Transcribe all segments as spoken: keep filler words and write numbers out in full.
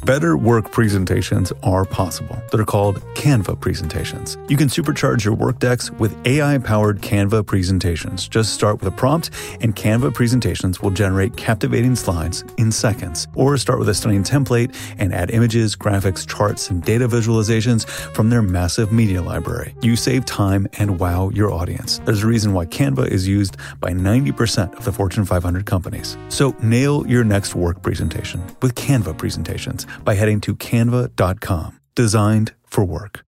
Better work presentations are possible. They're called Canva presentations. You can supercharge your work decks with A I-powered Canva presentations. Just start with a prompt, and Canva presentations will generate captivating slides in seconds. Or start with a stunning template and add images, graphics, charts, and data visualizations from their massive media library. You save time and wow your audience. There's a reason why Canva is used by ninety percent of the Fortune five hundred companies. So nail your next work presentation with Canva presentations by heading to canva dot com. Designed for work.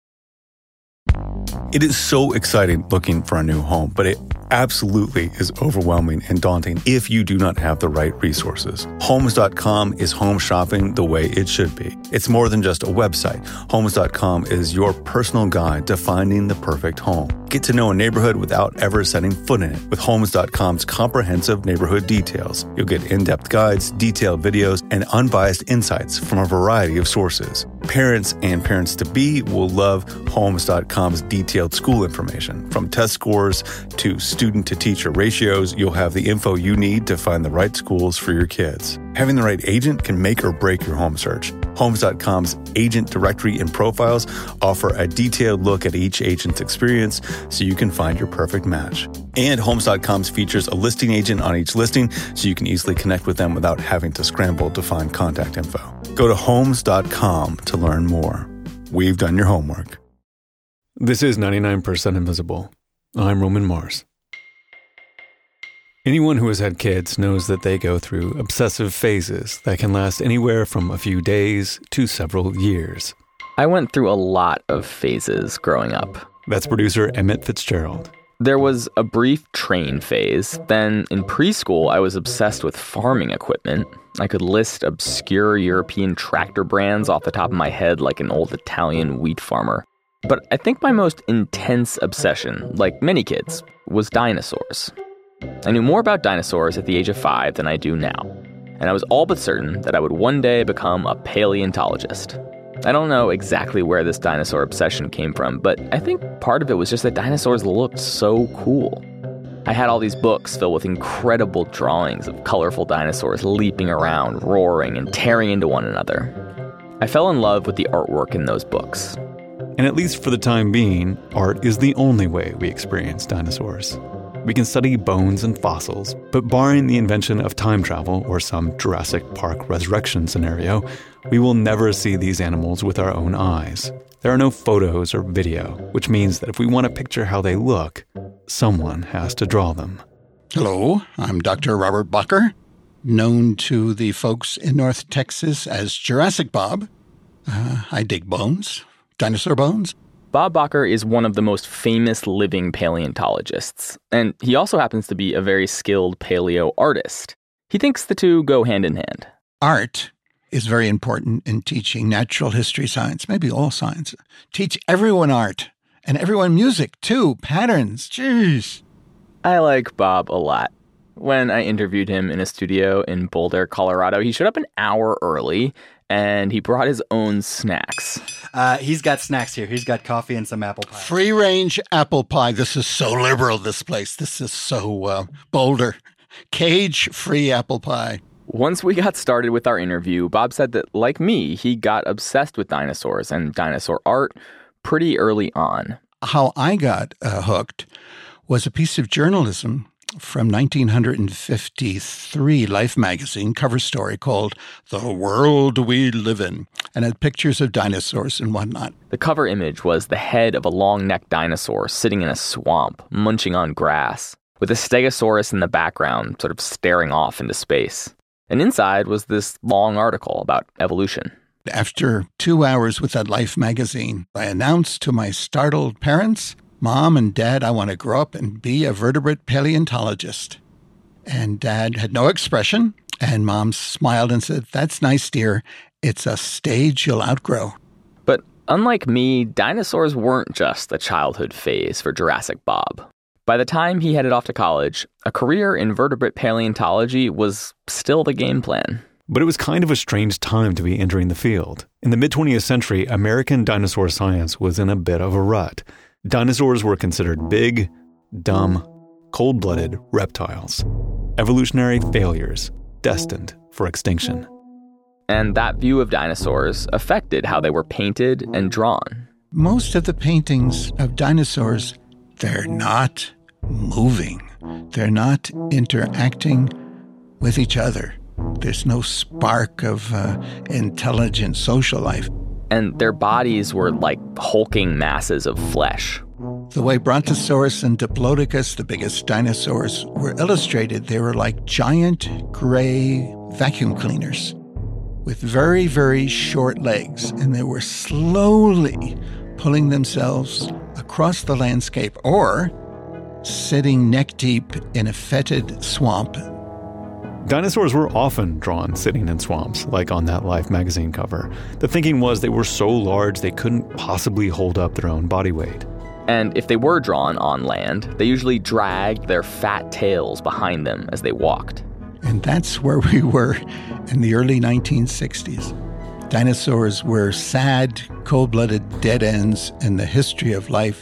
It is so exciting looking for a new home, but it absolutely is overwhelming and daunting if you do not have the right resources. Homes dot com is home shopping the way it should be. It's more than just a website. Homes dot com is your personal guide to finding the perfect home. Get to know a neighborhood without ever setting foot in it with Homes dot com's comprehensive neighborhood details. You'll get in-depth guides, detailed videos, and unbiased insights from a variety of sources. Parents and parents-to-be will love Homes dot com's detailed school information. From test scores to student-to-teacher ratios, you'll have the info you need to find the right schools for your kids. Having the right agent can make or break your home search. Homes dot com's agent directory and profiles offer a detailed look at each agent's experience so you can find your perfect match. And Homes dot com's features a listing agent on each listing so you can easily connect with them without having to scramble to find contact info. Go to Homes dot com to learn more. We've done your homework. This is ninety-nine percent Invisible. I'm Roman Mars. Anyone who has had kids knows that they go through obsessive phases that can last anywhere from a few days to several years. I went through a lot of phases growing up. That's producer Emmett Fitzgerald. There was a brief train phase. Then in preschool, I was obsessed with farming equipment. I could list obscure European tractor brands off the top of my head like an old Italian wheat farmer. But I think my most intense obsession, like many kids, was dinosaurs. I knew more about dinosaurs at the age of five than I do now, and I was all but certain that I would one day become a paleontologist. I don't know exactly where this dinosaur obsession came from, but I think part of it was just that dinosaurs looked so cool. I had all these books filled with incredible drawings of colorful dinosaurs leaping around, roaring, and tearing into one another. I fell in love with the artwork in those books. And at least for the time being, art is the only way we experience dinosaurs. We can study bones and fossils, but barring the invention of time travel or some Jurassic Park resurrection scenario, we will never see these animals with our own eyes. There are no photos or video, which means that if we want to picture how they look, someone has to draw them. Hello, I'm Doctor Robert Bacher, known to the folks in North Texas as Jurassic Bob. Uh, I dig bones, dinosaur bones. Bob Bacher is one of the most famous living paleontologists, and he also happens to be a very skilled paleo artist. He thinks the two go hand in hand. Art is very important in teaching natural history science, maybe all science. Teach everyone art, and everyone music, too, patterns, jeez. I like Bob a lot. When I interviewed him in a studio in Boulder, Colorado, he showed up an hour early, and he brought his own snacks. Uh, he's got snacks here. He's got coffee and some apple pie. Free-range apple pie. This is so liberal, this place. This is so uh, Boulder. Cage-free apple pie. Once we got started with our interview, Bob said that, like me, he got obsessed with dinosaurs and dinosaur art pretty early on. How I got uh, hooked was a piece of journalism from nineteen fifty-three Life magazine cover story called The World We Live In, and had pictures of dinosaurs and whatnot. The cover image was the head of a long-necked dinosaur sitting in a swamp, munching on grass, with a stegosaurus in the background, sort of staring off into space. And inside was this long article about evolution. After two hours with that Life magazine, I announced to my startled parents, Mom and Dad, I want to grow up and be a vertebrate paleontologist. And Dad had no expression, and Mom smiled and said, that's nice, dear. It's a stage you'll outgrow. But unlike me, dinosaurs weren't just a childhood phase for Jurassic Bob. By the time he headed off to college, a career in vertebrate paleontology was still the game plan. But it was kind of a strange time to be entering the field. In the mid-twentieth century, American dinosaur science was in a bit of a rut. Dinosaurs were considered big, dumb, cold-blooded reptiles. Evolutionary failures destined for extinction. And that view of dinosaurs affected how they were painted and drawn. Most of the paintings of dinosaurs, they're not moving. They're not interacting with each other. There's no spark of uh, intelligent social life. And their bodies were like hulking masses of flesh. The way Brontosaurus and Diplodocus, the biggest dinosaurs, were illustrated, they were like giant gray vacuum cleaners with very, very short legs, and they were slowly pulling themselves across the landscape or sitting neck-deep in a fetid swamp. Dinosaurs were often drawn sitting in swamps, like on that Life magazine cover. The thinking was they were so large they couldn't possibly hold up their own body weight. And if they were drawn on land, they usually dragged their fat tails behind them as they walked. And that's where we were in the early nineteen sixties. Dinosaurs were sad, cold-blooded dead ends in the history of life.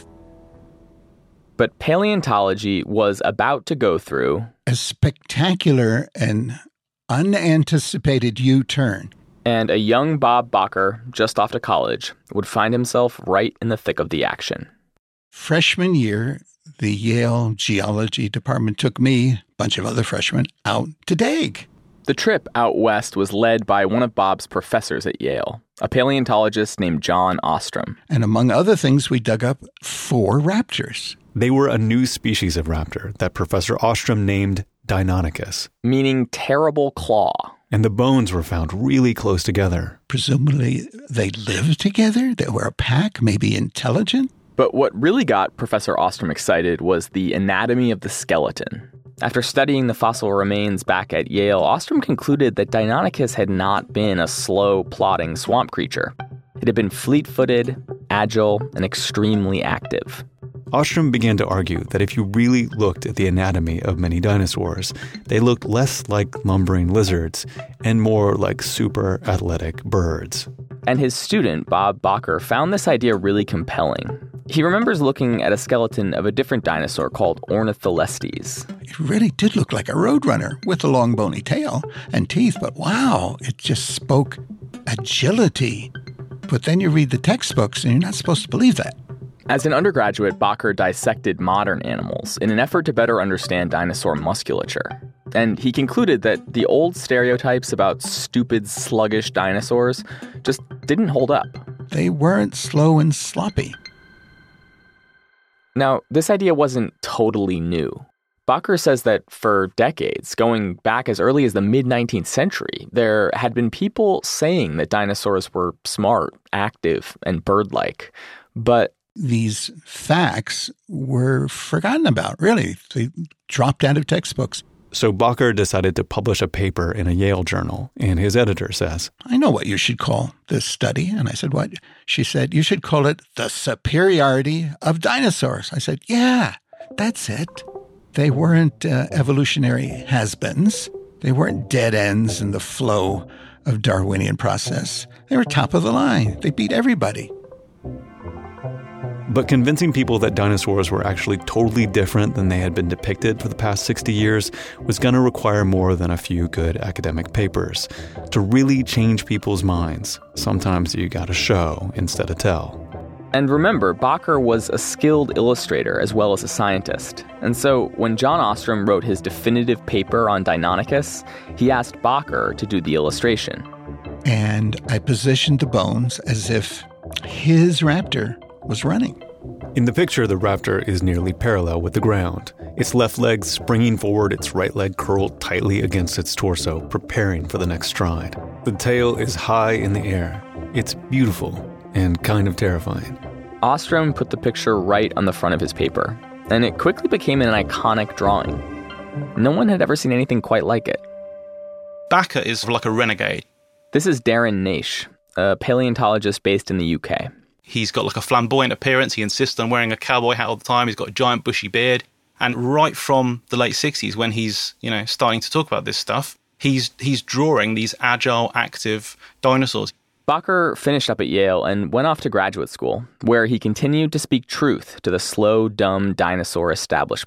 But paleontology was about to go through a spectacular and unanticipated U-turn. And a young Bob Bacher, just off to college, would find himself right in the thick of the action. Freshman year, the Yale Geology Department took me, a bunch of other freshmen, out to dig. The trip out west was led by one of Bob's professors at Yale, a paleontologist named John Ostrom. And among other things, we dug up four raptors. They were a new species of raptor that Professor Ostrom named Deinonychus, meaning terrible claw. And the bones were found really close together. Presumably, they lived together? They were a pack, maybe intelligent? But what really got Professor Ostrom excited was the anatomy of the skeleton. After studying the fossil remains back at Yale, Ostrom concluded that Deinonychus had not been a slow, plodding swamp creature. It had been fleet-footed, agile, and extremely active. Ostrom began to argue that if you really looked at the anatomy of many dinosaurs, they looked less like lumbering lizards and more like super athletic birds. And his student, Bob Bacher, found this idea really compelling. He remembers looking at a skeleton of a different dinosaur called Ornitholestes. It really did look like a roadrunner with a long bony tail and teeth, but wow, it just spoke agility. But then you read the textbooks and you're not supposed to believe that. As an undergraduate, Bacher dissected modern animals in an effort to better understand dinosaur musculature. And he concluded that the old stereotypes about stupid, sluggish dinosaurs just didn't hold up. They weren't slow and sloppy. Now, this idea wasn't totally new. Bacher says that for decades, going back as early as the mid-nineteenth century, there had been people saying that dinosaurs were smart, active, and bird-like. But these facts were forgotten about, really. They dropped out of textbooks. So Bacher decided to publish a paper in a Yale journal, and his editor says, I know what you should call this study. And I said, what? She said, you should call it The Superiority of Dinosaurs. I said, yeah, that's it. They weren't uh, evolutionary has-beens. They weren't dead ends in the flow of Darwinian process. They were top of the line. They beat everybody. But convincing people that dinosaurs were actually totally different than they had been depicted for the past sixty years was going to require more than a few good academic papers. To really change people's minds, sometimes you got to show instead of tell. And remember, Bacher was a skilled illustrator as well as a scientist. And so when John Ostrom wrote his definitive paper on Deinonychus, he asked Bacher to do the illustration. And I positioned the bones as if his raptor was running. In the picture, the raptor is nearly parallel with the ground. Its left leg springing forward, its right leg curled tightly against its torso, preparing for the next stride. The tail is high in the air. It's beautiful and kind of terrifying. Ostrom put the picture right on the front of his paper, and it quickly became an iconic drawing. No one had ever seen anything quite like it. Bacher is like a renegade. This is Darren Naish, a paleontologist based in the U K. He's got like a flamboyant appearance. He insists on wearing a cowboy hat all the time. He's got a giant bushy beard. And right from the late sixties, when he's, you know, starting to talk about this stuff, he's he's drawing these agile, active dinosaurs. Bacher finished up at Yale and went off to graduate school, where he continued to speak truth to the slow, dumb dinosaur establishment.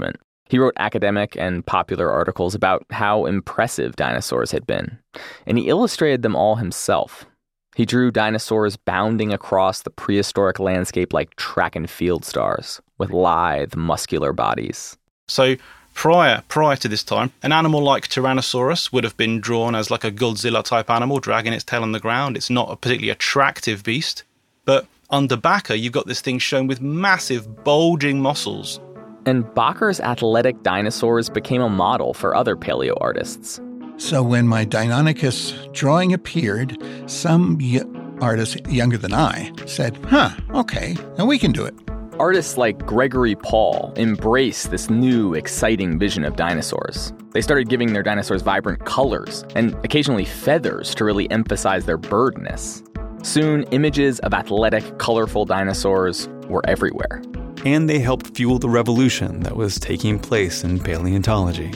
He wrote academic and popular articles about how impressive dinosaurs had been, and he illustrated them all himself. He drew dinosaurs bounding across the prehistoric landscape like track and field stars, with lithe, muscular bodies. So prior prior to this time, an animal like Tyrannosaurus would have been drawn as like a Godzilla-type animal, dragging its tail on the ground. It's not a particularly attractive beast. But under Bakker, you've got this thing shown with massive, bulging muscles. And Bakker's athletic dinosaurs became a model for other paleo artists. So when my Deinonychus drawing appeared, some y- artist younger than I said, huh, okay, now we can do it. Artists like Gregory Paul embraced this new, exciting vision of dinosaurs. They started giving their dinosaurs vibrant colors and occasionally feathers to really emphasize their birdness. Soon, images of athletic, colorful dinosaurs were everywhere. And they helped fuel the revolution that was taking place in paleontology.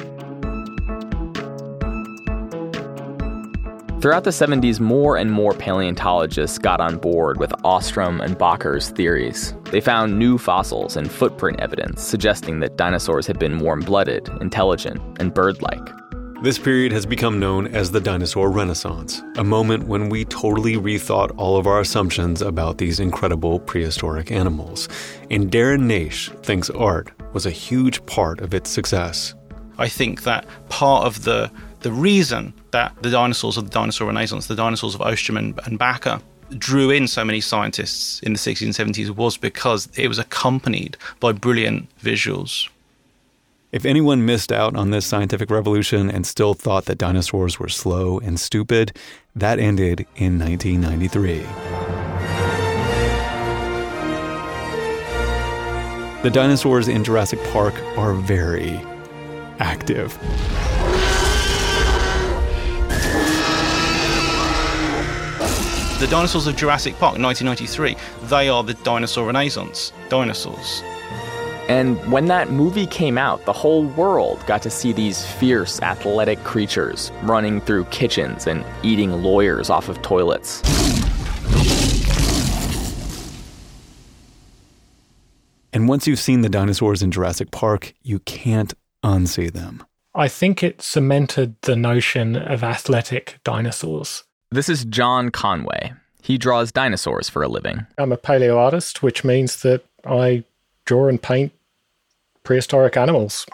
Throughout the seventies, more and more paleontologists got on board with Ostrom and Bakker's theories. They found new fossils and footprint evidence suggesting that dinosaurs had been warm-blooded, intelligent, and bird-like. This period has become known as the Dinosaur Renaissance, a moment when we totally rethought all of our assumptions about these incredible prehistoric animals. And Darren Naish thinks art was a huge part of its success. I think that part of the the reason that the dinosaurs of the Dinosaur Renaissance, the dinosaurs of Ostrom and, and Bakker, drew in so many scientists in the sixties and seventies was because it was accompanied by brilliant visuals. If anyone missed out on this scientific revolution and still thought that dinosaurs were slow and stupid, that ended in nineteen ninety-three. The dinosaurs in Jurassic Park are very active. The dinosaurs of Jurassic Park, nineteen ninety-three, they are the Dinosaur Renaissance dinosaurs. And when that movie came out, the whole world got to see these fierce, athletic creatures running through kitchens and eating lawyers off of toilets. And once you've seen the dinosaurs in Jurassic Park, you can't unsee them. I think it cemented the notion of athletic dinosaurs. This is John Conway. He draws dinosaurs for a living. I'm a paleo artist, which means that I draw and paint prehistoric animals.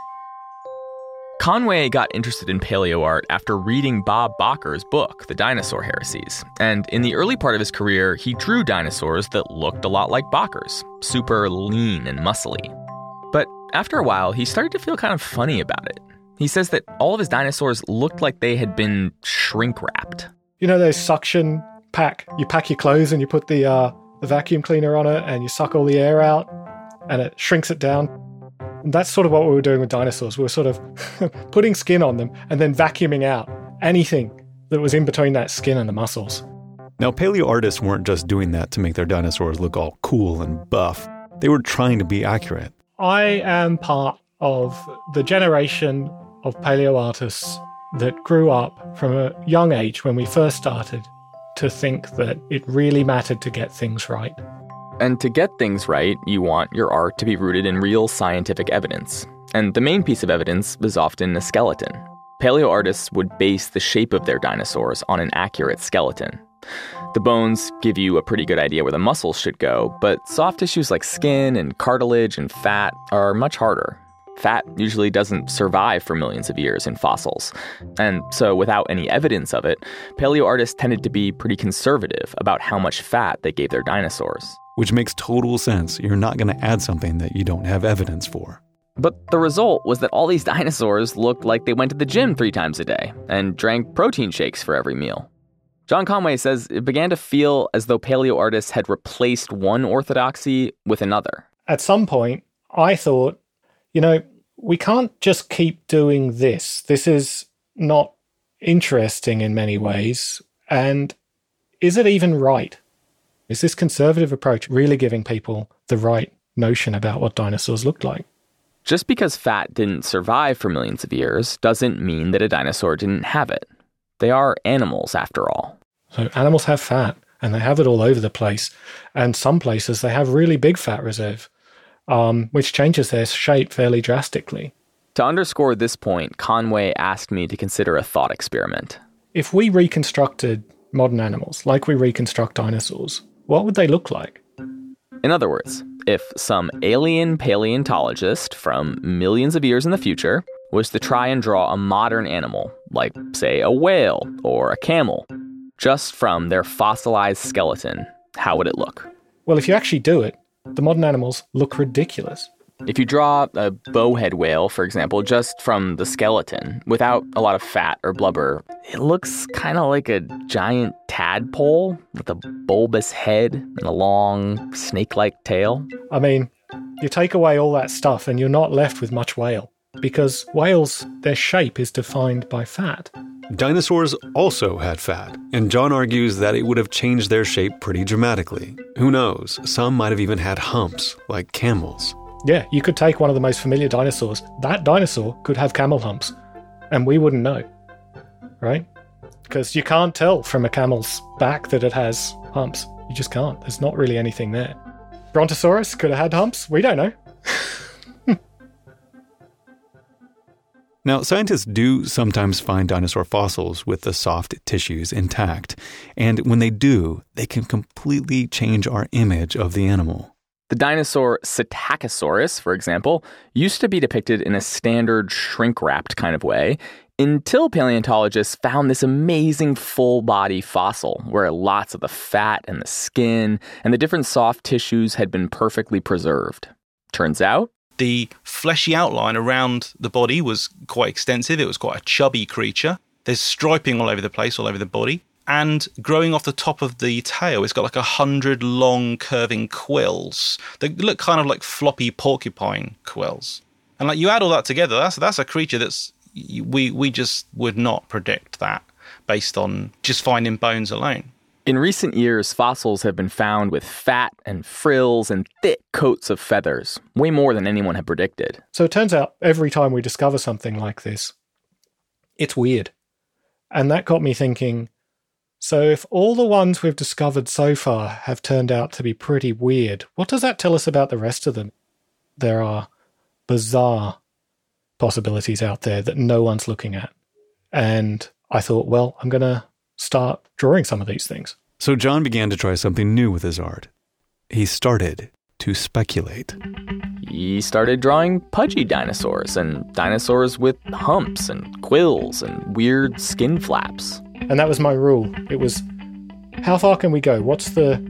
Conway got interested in paleo art after reading Bob Bakker's book, The Dinosaur Heresies. And in the early part of his career, he drew dinosaurs that looked a lot like Bakker's, super lean and muscly. But after a while, he started to feel kind of funny about it. He says that all of his dinosaurs looked like they had been shrink-wrapped. You know those suction pack? You pack your clothes and you put the uh, the vacuum cleaner on it and you suck all the air out and it shrinks it down. And that's sort of what we were doing with dinosaurs. We were sort of putting skin on them and then vacuuming out anything that was in between that skin and the muscles. Now, paleo artists weren't just doing that to make their dinosaurs look all cool and buff. They were trying to be accurate. I am part of the generation of paleo artists that grew up from a young age when we first started to think that it really mattered to get things right. And to get things right, you want your art to be rooted in real scientific evidence. And the main piece of evidence is often a skeleton. Paleo artists would base the shape of their dinosaurs on an accurate skeleton. The bones give you a pretty good idea where the muscles should go, but soft tissues like skin and cartilage and fat are much harder. Fat usually doesn't survive for millions of years in fossils. And so without any evidence of it, paleo artists tended to be pretty conservative about how much fat they gave their dinosaurs. Which makes total sense. You're not going to add something that you don't have evidence for. But the result was that all these dinosaurs looked like they went to the gym three times a day and drank protein shakes for every meal. John Conway says it began to feel as though paleo artists had replaced one orthodoxy with another. At some point, I thought, you know, we can't just keep doing this. This is not interesting in many ways. And is it even right? Is this conservative approach really giving people the right notion about what dinosaurs looked like? Just because fat didn't survive for millions of years doesn't mean that a dinosaur didn't have it. They are animals, after all. So animals have fat, and they have it all over the place. And some places they have really big fat reserve, um, which changes their shape fairly drastically. To underscore this point, Conway asked me to consider a thought experiment. If we reconstructed modern animals like we reconstruct dinosaurs, what would they look like? In other words, if some alien paleontologist from millions of years in the future was to try and draw a modern animal, like, say, a whale or a camel, just from their fossilized skeleton, how would it look? Well, if you actually do it, the modern animals look ridiculous. If you draw a bowhead whale, for example, just from the skeleton, without a lot of fat or blubber, it looks kind of like a giant tadpole with a bulbous head and a long, snake-like tail. I mean, you take away all that stuff and you're not left with much whale, because whales, their shape is defined by fat. Dinosaurs also had fat, and John argues that it would have changed their shape pretty dramatically. Who knows, some might have even had humps, like camels. Yeah, you could take one of the most familiar dinosaurs. That dinosaur could have camel humps, and we wouldn't know, right? Because you can't tell from a camel's back that it has humps. You just can't. There's not really anything there. Brontosaurus could have had humps. We don't know. Now, scientists do sometimes find dinosaur fossils with the soft tissues intact, and when they do, they can completely change our image of the animal. The dinosaur Psittacosaurus, for example, used to be depicted in a standard shrink-wrapped kind of way until paleontologists found this amazing full-body fossil where lots of the fat and the skin and the different soft tissues had been perfectly preserved. Turns out, the fleshy outline around the body was quite extensive. It was quite a chubby creature. There's striping all over the place, all over the body. And growing off the top of the tail, it's got like a hundred long curving quills that look kind of like floppy porcupine quills. And like you add all that together, that's that's a creature that's we we just would not predict that based on just finding bones alone. In recent years, fossils have been found with fat and frills and thick coats of feathers, way more than anyone had predicted. So it turns out every time we discover something like this, it's weird. And that got me thinking, so if all the ones we've discovered so far have turned out to be pretty weird, what does that tell us about the rest of them? There are bizarre possibilities out there that no one's looking at. And I thought, well, I'm going to start drawing some of these things. So John began to try something new with his art. He started to speculate. He started drawing pudgy dinosaurs and dinosaurs with humps and quills and weird skin flaps. And that was my rule. It was, how far can we go? What's the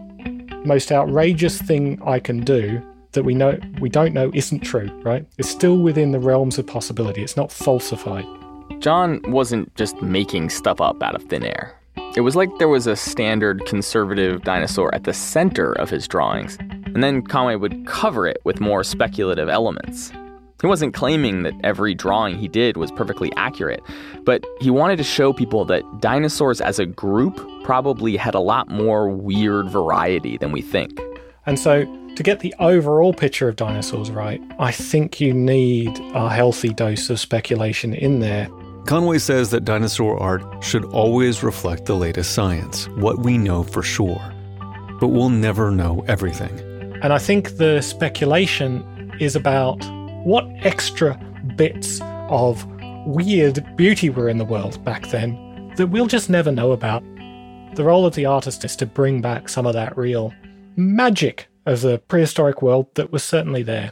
most outrageous thing I can do that we know we don't know isn't true, right? It's still within the realms of possibility. It's not falsified. John wasn't just making stuff up out of thin air. It was like there was a standard conservative dinosaur at the center of his drawings, and then Conway would cover it with more speculative elements. He wasn't claiming that every drawing he did was perfectly accurate, but he wanted to show people that dinosaurs as a group probably had a lot more weird variety than we think. And so, to get the overall picture of dinosaurs right, I think you need a healthy dose of speculation in there. Conway says that dinosaur art should always reflect the latest science, what we know for sure. But we'll never know everything. And I think the speculation is about what extra bits of weird beauty were in the world back then that we'll just never know about. The role of the artist is to bring back some of that real magic of the prehistoric world that was certainly there.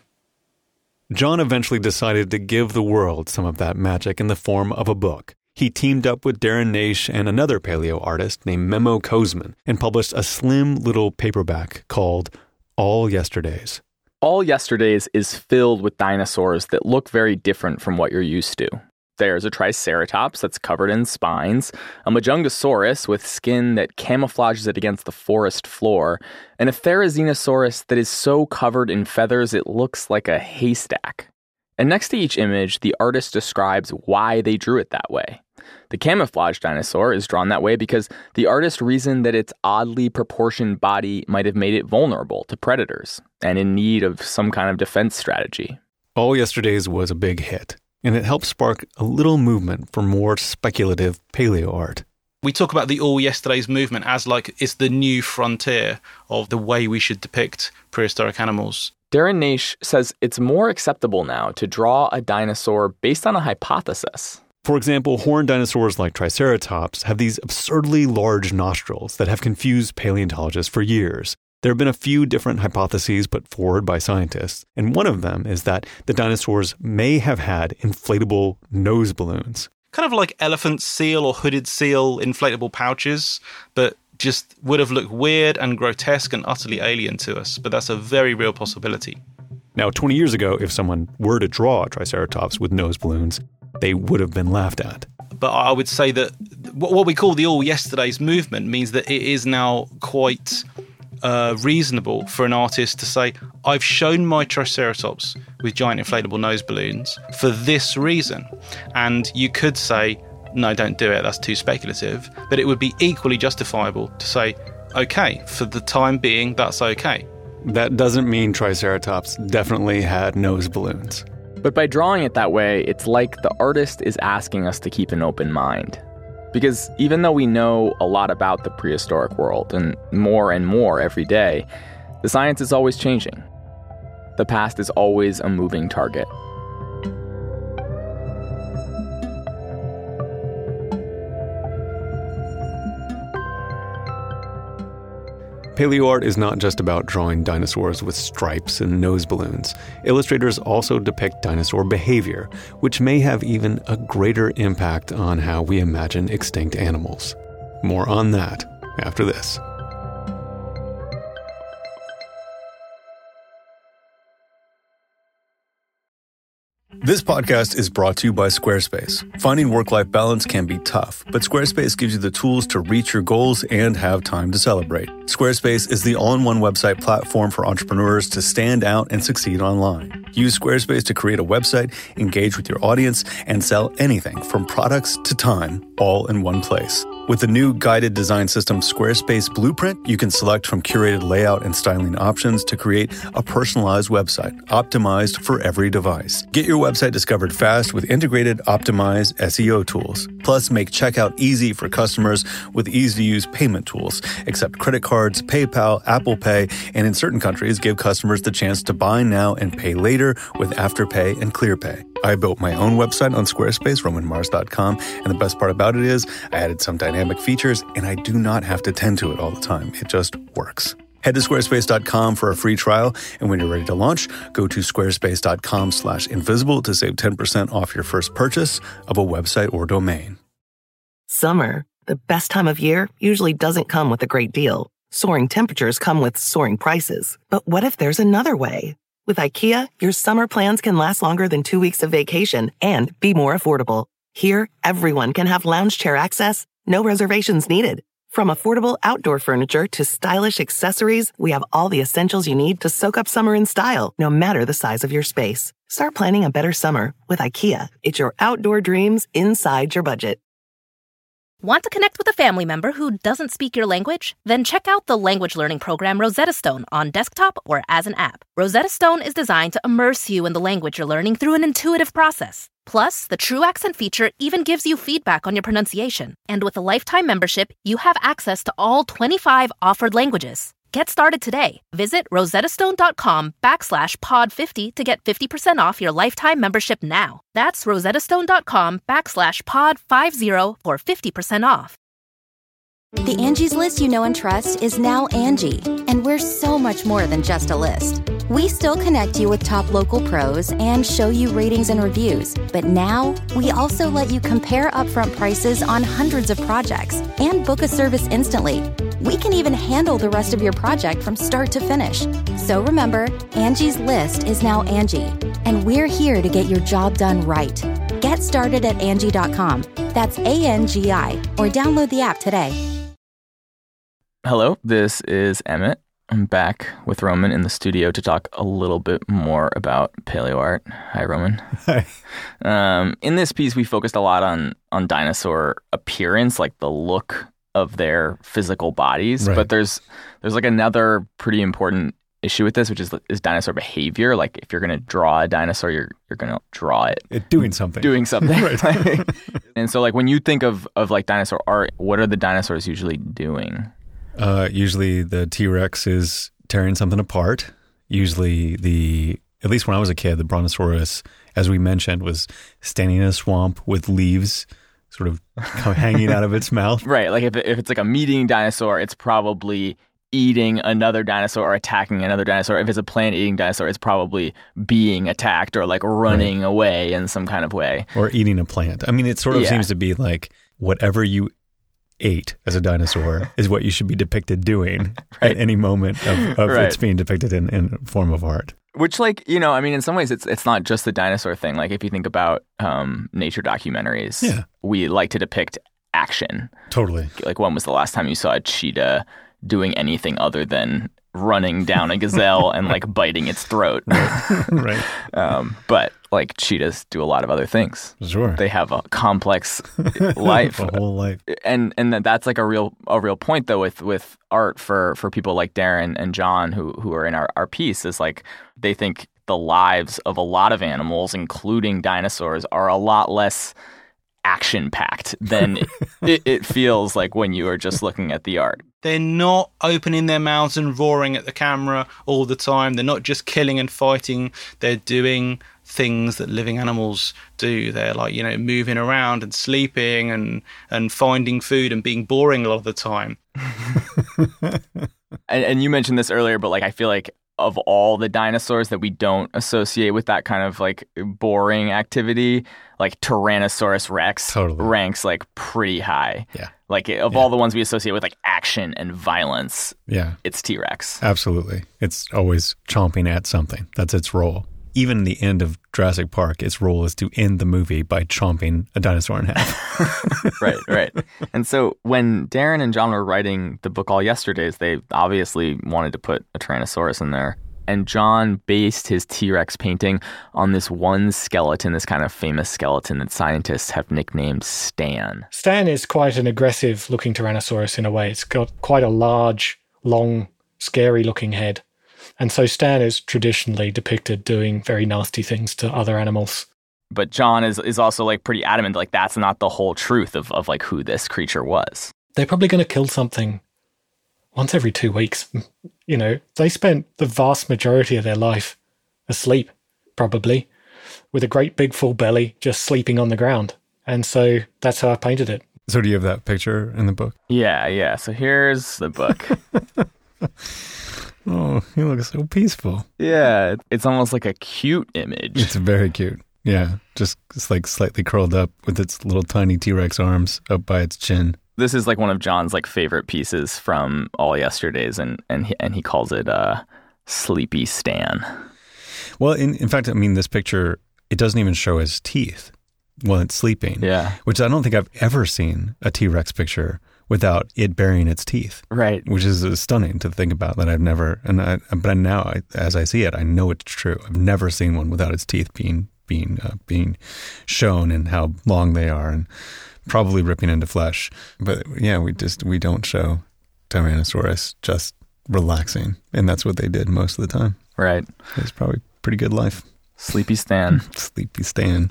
John eventually decided to give the world some of that magic in the form of a book. He teamed up with Darren Naish and another paleo artist named Memo Kozman and published a slim little paperback called All Yesterdays. All Yesterdays is filled with dinosaurs that look very different from what you're used to. There's a Triceratops that's covered in spines, a Majungasaurus with skin that camouflages it against the forest floor, and a Therizinosaurus that is so covered in feathers it looks like a haystack. And next to each image, the artist describes why they drew it that way. The camouflage dinosaur is drawn that way because the artist reasoned that its oddly proportioned body might have made it vulnerable to predators and in need of some kind of defense strategy. All Yesterdays was a big hit, and it helped spark a little movement for more speculative paleo art. We talk about the All Yesterdays movement as like it's the new frontier of the way we should depict prehistoric animals. Darren Naish says it's more acceptable now to draw a dinosaur based on a hypothesis. For example, horned dinosaurs like Triceratops have these absurdly large nostrils that have confused paleontologists for years. There have been a few different hypotheses put forward by scientists, and one of them is that the dinosaurs may have had inflatable nose balloons. Kind of like elephant seal or hooded seal inflatable pouches, but just would have looked weird and grotesque and utterly alien to us. But that's a very real possibility. Now, twenty years ago, if someone were to draw a Triceratops with nose balloons, they would have been laughed at. But I would say that what we call the all yesterday's movement means that it is now quite uh, reasonable for an artist to say, I've shown my Triceratops with giant inflatable nose balloons for this reason. And you could say, no, don't do it, that's too speculative. But it would be equally justifiable to say, okay, for the time being, that's okay. That doesn't mean Triceratops definitely had nose balloons. But by drawing it that way, it's like the artist is asking us to keep an open mind. Because even though we know a lot about the prehistoric world, and more and more every day, the science is always changing. The past is always a moving target. Paleoart is not just about drawing dinosaurs with stripes and nose balloons. Illustrators also depict dinosaur behavior, which may have even a greater impact on how we imagine extinct animals. More on that after this. This podcast is brought to you by Squarespace. Finding work-life balance can be tough, but Squarespace gives you the tools to reach your goals and have time to celebrate. Squarespace is the all-in-one website platform for entrepreneurs to stand out and succeed online. Use Squarespace to create a website, engage with your audience, and sell anything from products to time, all in one place. With the new guided design system Squarespace Blueprint, you can select from curated layout and styling options to create a personalized website, optimized for every device. Get your website discovered fast with integrated, optimized S E O tools. Plus, make checkout easy for customers with easy-to-use payment tools. Accept credit cards, PayPal, Apple Pay, and in certain countries, give customers the chance to buy now and pay later with Afterpay and ClearPay. I built my own website on Squarespace, roman mars dot com, and the best part about it is I added some dynamic features, and I do not have to tend to it all the time. It just works. Head to squarespace dot com for a free trial, and when you're ready to launch, go to squarespace dot com slash invisible to save ten percent off your first purchase of a website or domain. Summer, the best time of year, usually doesn't come with a great deal. Soaring temperatures come with soaring prices. But what if there's another way? With IKEA, your summer plans can last longer than two weeks of vacation and be more affordable. Here, everyone can have lounge chair access, no reservations needed. From affordable outdoor furniture to stylish accessories, we have all the essentials you need to soak up summer in style, no matter the size of your space. Start planning a better summer with IKEA. It's your outdoor dreams inside your budget. Want to connect with a family member who doesn't speak your language? Then check out the language learning program Rosetta Stone on desktop or as an app. Rosetta Stone is designed to immerse you in the language you're learning through an intuitive process. Plus, the True Accent feature even gives you feedback on your pronunciation. And with a lifetime membership, you have access to all twenty-five offered languages. Get started today. Visit rosettastone.com backslash pod 50 to get fifty percent off your lifetime membership now. That's rosettastone.com backslash pod 50 for fifty percent off. The Angie's List you know and trust is now Angie, and we're so much more than just a list. We still connect you with top local pros and show you ratings and reviews, but now we also let you compare upfront prices on hundreds of projects and book a service instantly. We can even handle the rest of your project from start to finish. So remember, Angie's List is now Angie, and we're here to get your job done right. Get started at Angie dot com. That's A N G I, or download the app today. Hello, this is Emmett. I'm back with Roman in the studio to talk a little bit more about paleoart. Hi, Roman. Hi. Um, in this piece, we focused a lot on on dinosaur appearance, like the look of their physical bodies. Right. But there's there's like another pretty important issue with this, which is is dinosaur behavior. Like if you're going to draw a dinosaur, you're you're going to draw it It doing something. doing something. Right. And so, like when you think of of like dinosaur art, what are the dinosaurs usually doing? Uh, usually the T-Rex is tearing something apart. Usually the, at least when I was a kid, the Brontosaurus, as we mentioned, was standing in a swamp with leaves sort of hanging out of its mouth. Right. Like if, it, if it's like a meat-eating dinosaur, it's probably eating another dinosaur or attacking another dinosaur. If it's a plant-eating dinosaur, it's probably being attacked or like running right. away in some kind of way. Or eating a plant. I mean, it sort of yeah. seems to be like whatever you ate as a dinosaur is what you should be depicted doing right. at any moment of, of right. it's being depicted in, in form of art. Which, like, you know, I mean, in some ways, it's it's not just the dinosaur thing. Like, if you think about um, nature documentaries, yeah. we like to depict action. Totally. Like, when was the last time you saw a cheetah doing anything other than running down a gazelle and, like, biting its throat? Right. right. Um, but, like, cheetahs do a lot of other things. Sure. They have a complex life. A whole life. And and that's, like, a real a real point, though, with, with art for, for people like Darren and John who, who are in our, our piece is, like, they think the lives of a lot of animals, including dinosaurs, are a lot less action-packed than it, it feels like when you are just looking at the art. They're not opening their mouths and roaring at the camera all the time. They're not just killing and fighting. They're doing things that living animals do. They're like, you know, moving around and sleeping and, and finding food and being boring a lot of the time. and, and you mentioned this earlier, but like I feel like of all the dinosaurs that we don't associate with that kind of like boring activity, like Tyrannosaurus Rex totally. ranks like pretty high. Yeah. Like of yeah. all the ones we associate with like action and violence, yeah, it's T-Rex. Absolutely. It's always chomping at something. That's its role. Even in the end of Jurassic Park, its role is to end the movie by chomping a dinosaur in half. right, right. And so when Darren and John were writing the book All Yesterdays, they obviously wanted to put a Tyrannosaurus in there. And John based his T-Rex painting on this one skeleton, this kind of famous skeleton that scientists have nicknamed Stan. Stan is quite an aggressive-looking Tyrannosaurus in a way. It's got quite a large, long, scary-looking head. And so Stan is traditionally depicted doing very nasty things to other animals. But John is, is also like pretty adamant, like that's not the whole truth of, of like who this creature was. They're probably going to kill something once every two weeks. You know, they spent the vast majority of their life asleep, probably, with a great big full belly just sleeping on the ground. And so that's how I painted it. So do you have that picture in the book? Yeah, yeah. So here's the book. Oh, he looks so peaceful. Yeah, it's almost like a cute image. It's very cute. Yeah, just it's like slightly curled up with its little tiny T-Rex arms up by its chin. This is like one of John's like favorite pieces from All Yesterdays, and and he, and he calls it uh, Sleepy Stan. Well, in in fact, I mean, this picture, it doesn't even show his teeth while it's sleeping. Yeah, which I don't think I've ever seen a T-Rex picture without it burying its teeth. Right. Which is uh, stunning to think about that I've never, and I, but now I, as I see it, I know it's true. I've never seen one without its teeth being, being, uh, being shown and how long they are and probably ripping into flesh. But yeah, we just, we don't show Tyrannosaurus just relaxing. And that's what they did most of the time. Right. It's probably a pretty good life. Sleepy Stan. Sleepy Stan.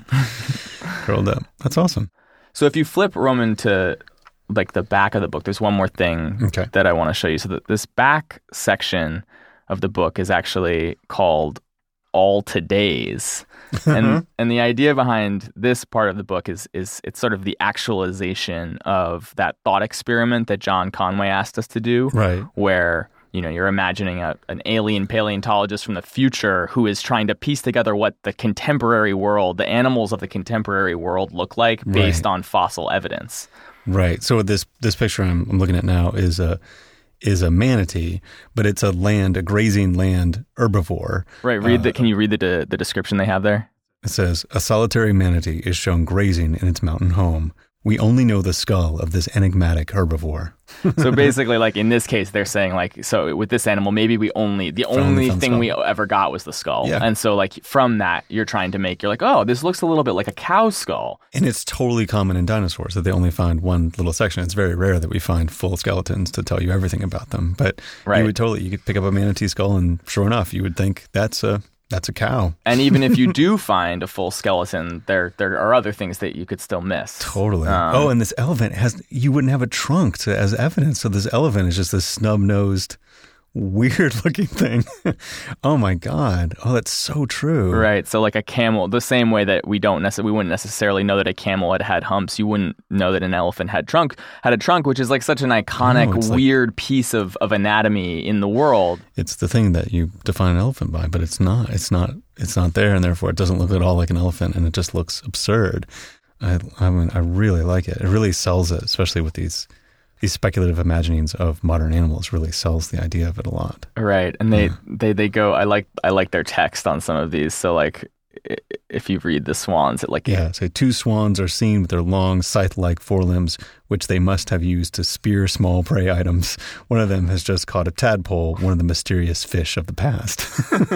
Curled up. That's awesome. So if you flip Roman to like the back of the book, there's one more thing okay. that I want to show you. So that this back section of the book is actually called All Todays. and and the idea behind this part of the book is is it's sort of the actualization of that thought experiment that John Conway asked us to do. Right. Where, you know, you're imagining a, an alien paleontologist from the future who is trying to piece together what the contemporary world, the animals of the contemporary world look like based right. on fossil evidence. Right. So this this picture I'm, I'm looking at now is a is a manatee, but it's a land, a grazing land herbivore. Right. Read uh, the. Can you read the de, the description they have there? It says a solitary manatee is shown grazing in its mountain home. We only know the skull of this enigmatic herbivore. So basically, like in this case, they're saying like, so with this animal, maybe we only, the Found only the thing skull. we ever got was the skull. Yeah. And so like from that, you're trying to make, you're like, oh, this looks a little bit like a cow skull. And it's totally common in dinosaurs that they only find one little section. It's very rare that we find full skeletons to tell you everything about them. But right. you would totally, you could pick up a manatee skull and sure enough, you would think that's a, that's a cow. And even if you do find a full skeleton, there there are other things that you could still miss. Totally. Um, oh, and this elephant has, you wouldn't have a trunk to, as evidence. So this elephant is just this snub-nosed weird looking thing. Oh my God. Oh, that's so true. Right. So like a camel, the same way that we don't necessarily, we wouldn't necessarily know that a camel had had humps. You wouldn't know that an elephant had trunk, had a trunk, which is like such an iconic, no, weird like, piece of, of anatomy in the world. It's the thing that you define an elephant by, but it's not, it's not, it's not there. And therefore it doesn't look at all like an elephant and it just looks absurd. I, I mean, I really like it. It really sells it, especially with these these speculative imaginings of modern animals. Really sells the idea of it a lot. Right, and they, yeah. they, they go. I like I like their text on some of these. So like, if you read the swans, it like yeah. So two swans are seen with their long scythe-like forelimbs, which they must have used to spear small prey items. One of them has just caught a tadpole, one of the mysterious fish of the past.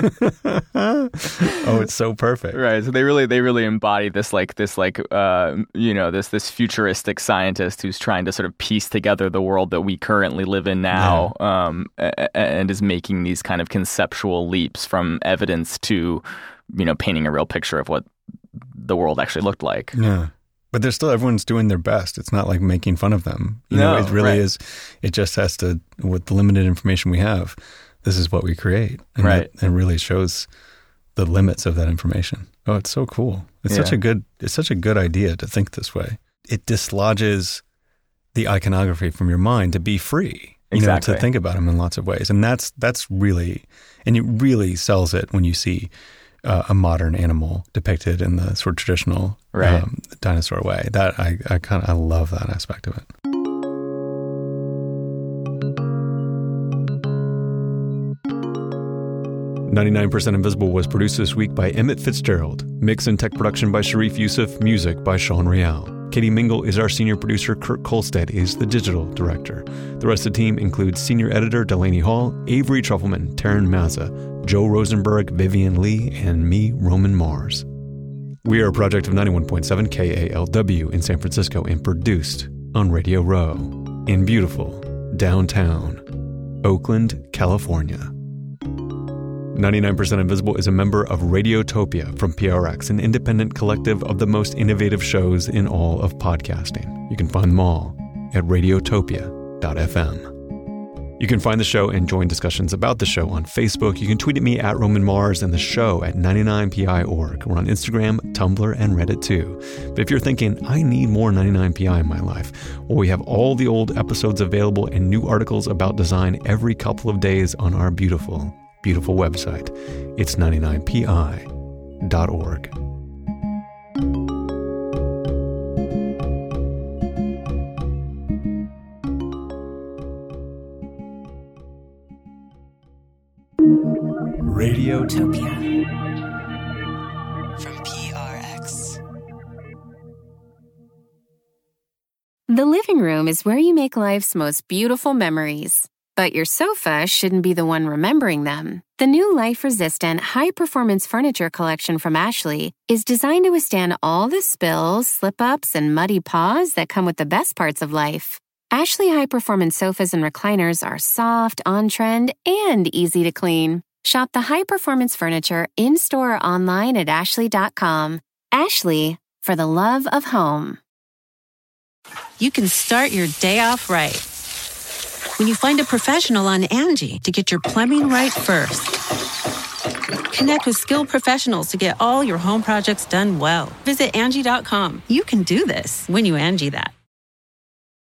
Oh, it's so perfect. Right. So they really they really embody this like this like uh you know this this futuristic scientist who's trying to sort of piece together the world that we currently live in now, yeah. um, and is making these kind of conceptual leaps from evidence to, you know, painting a real picture of what the world actually looked like. Yeah. But there's still, everyone's doing their best. It's not like making fun of them. You no, know, it really right. is. It just has to, with the limited information we have, this is what we create. And right. it, it really shows the limits of that information. Oh, it's so cool. It's yeah. such a good, it's such a good idea to think this way. It dislodges the iconography from your mind to be free. You exactly. know, to think about them in lots of ways. And that's, that's really, and it really sells it when you see Uh, a modern animal depicted in the sort of traditional right. um, dinosaur way. That I, I kind of I love that aspect of it. ninety-nine percent Invisible was produced this week by Emmett Fitzgerald. Mix and tech production by Sharif Youssef. Music by Sean Real. Katie Mingle is our senior producer. Kurt Kolstad is the digital director. The rest of the team includes senior editor Delaney Hall, Avery Trufelman, Taryn Mazza, Joe Rosenberg, Vivian Lee, and me, Roman Mars. We are a project of ninety-one point seven K A L W in San Francisco and produced on Radio Row in beautiful downtown Oakland, California. ninety-nine percent Invisible is a member of Radiotopia from P R X, an independent collective of the most innovative shows in all of podcasting. You can find them all at radiotopia dot f m. You can find the show and join discussions about the show on Facebook. You can tweet at me at Roman Mars and the show at ninety-nine P I dot org. We're on Instagram, Tumblr, and Reddit too. But if you're thinking, I need more ninety-nine P I in my life, well, we have all the old episodes available and new articles about design every couple of days on our beautiful, beautiful website. It's ninety-nine P I dot org. Radiotopia from P R X. The living room is where you make life's most beautiful memories. But your sofa shouldn't be the one remembering them. The new life-resistant, high-performance furniture collection from Ashley is designed to withstand all the spills, slip-ups, and muddy paws that come with the best parts of life. Ashley high-performance sofas and recliners are soft, on-trend, and easy to clean. Shop the high-performance furniture in-store or online at ashley dot com. Ashley, for the love of home. You can start your day off right when you find a professional on Angie to get your plumbing right first. Connect with skilled professionals to get all your home projects done well. Visit Angie dot com. You can do this when you Angie that.